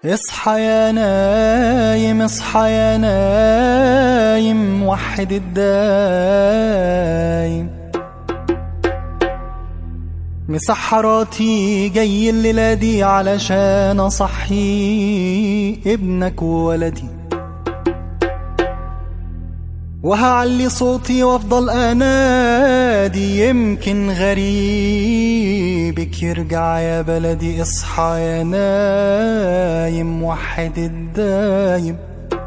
اصحى يا نايم اصحى يا نايم وحد الدايم. مسحراتي جاي الليلة دي علشان اصحي ابنك وولدي، وهعلي صوتي وافضل انادي يمكن غريبك يرجع يا بلدي. اصحى يا نايم وحد الدايم،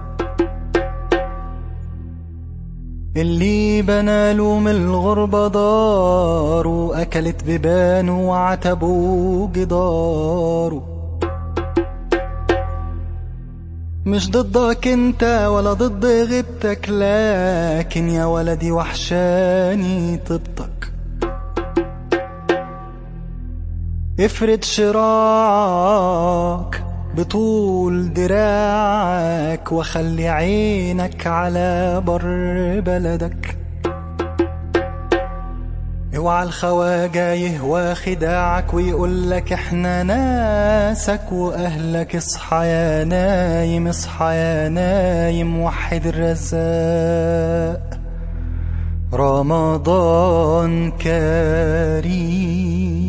اللي بناله من الغربة داره أكلت ببانه وعتبه جداره. مش ضدك انت ولا ضد غيبتك، لكن يا ولدي وحشاني طيبتك. افرد شراعك بطول دراعك وخلي عينك على بر بلدك. اوعى الخواجة يهوى خداعك ويقولك احنا ناسك واهلك. اصحى يا نايم اصحى يا نايم وحد الرزاق. رمضان كريم.